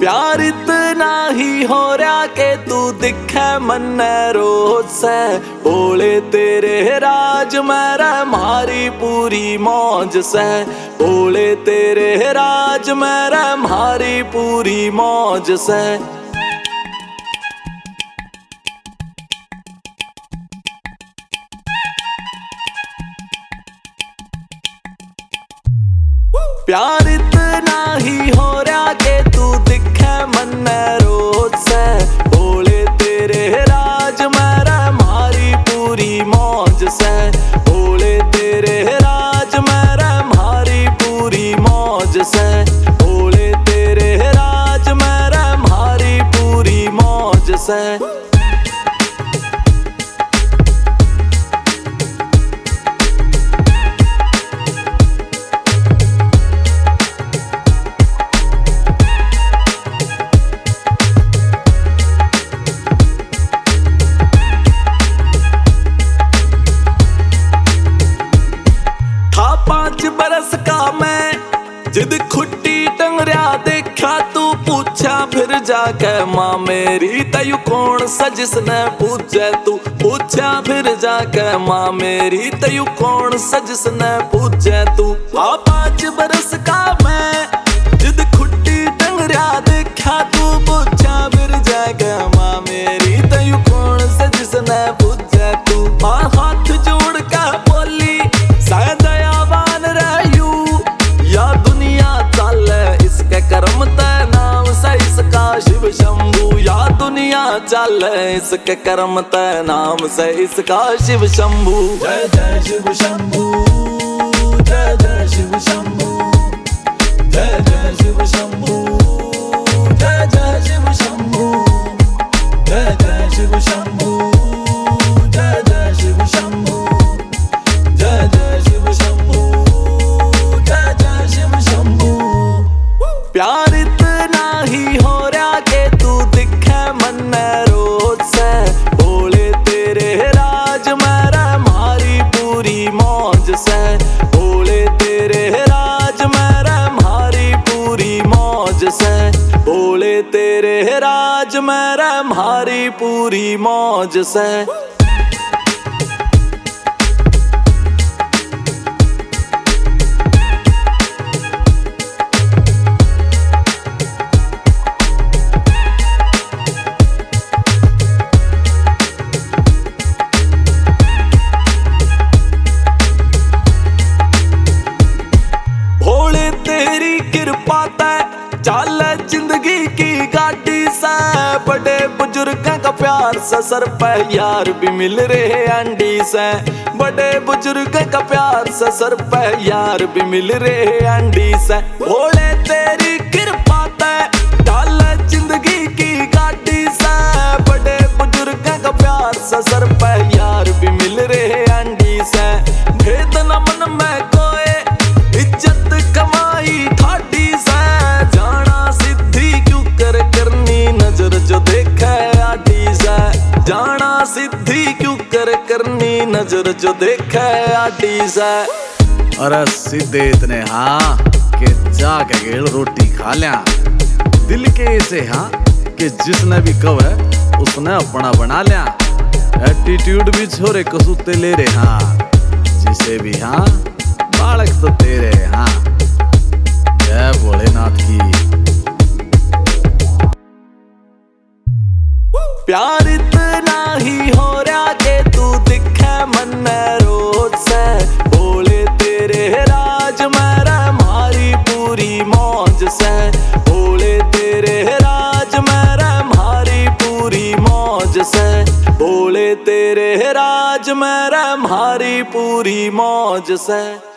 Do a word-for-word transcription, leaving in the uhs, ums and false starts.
प्यार इतना ही हो रहा के तू दिखे मन्ने रोज से। बोले तेरे राज मेरा मारी पूरी मौज से। बोले तेरे राज मेरा मारी पूरी मौज से। प्यार इतना ही हो रहा के तू दिखे मन्ने रोज से। बोले तेरे राज मेरा मारी पूरी मौज से। बोले तेरे राज मेरा मारी पूरी मौज से। बोले तेरे राज मेरा मारी पूरी मौज से। पांच बरस का मैं जिद खुट्टी टंगरिया देखा तू पूछा फिर जाके माँ मेरी तयू कौन सा जिसने पूछे तू। पूछा फिर जाके माँ मेरी तयू कौन सा जिसने पूछे तू। आ पांच बरस का मैं जिद खुट्टी टंगरिया देखा तू पूछा फिर जाके माँ मेरी तयू कौन सा जिसने पूछे तू। माँ हाथ जोड़ का बोली शायद करम ते नाम से इसका शिव शंभू। या दुनिया चल इसके कर्म ते नाम से इसका शिव शंभू। जय जय शिव शंभू, जय जय शिव शंभू, जय जय शिव शंभू, जय जय शिव शंभू, जय जय शिव शंभू, जय जय शिव शंभू, जय जय शिव शंभू, जय जय शिव शंभू। प्यार इतना ही हो रहा के तू दिखे मन्ने रोज से। बोले तेरे राज मेरा मारी पूरी मौज से। बोले तेरे राज मेरा मारी पूरी मौज से। बोले तेरे राज मेरा मारी पूरी मौज से। कृपा ते चल जिंदगी की गाड़ी से। बड़े बुजुर्ग का प्यार से सर पे यार भी मिल रहे अंडी से। बड़े बुजुर्ग का प्यार से सर पे यार भी मिल रहे अंडी से। भोले तेरी कृपा ते चल जिंदगी की गाड़ी से। बड़े बुजुर्ग का प्यार से सर पे यार भी मिल रहे अंडी से। भेद न मन में कोई इज्जत कमाई ठाडी से। जाना सिद्धि क्यों कर करनी नजर जो देखे आडी से। जाना सिद्धि क्यों कर करनी नजर जो देखे आडी से। अरे सीधे इतने हाँ कि जाके गेल रोटी खा लिया। दिल के ऐसे हाँ कि जिसने भी कव है उसने अपना बना लिया। एटीट्यूड भी छोरे कसूते ले रहे हाँ। जिसे भी हाँ बालक तो तेरे हाँ। जय भोलेनाथ की। प्यार इतना ही हो रहा के तू दिखे मन्ने रोज से। बोले तेरे राज मेरा मारी पूरी मौज से। बोले तेरे राज मेरा मारी पूरी मौज से। बोले तेरे राज मेरा मारी पूरी मौज से।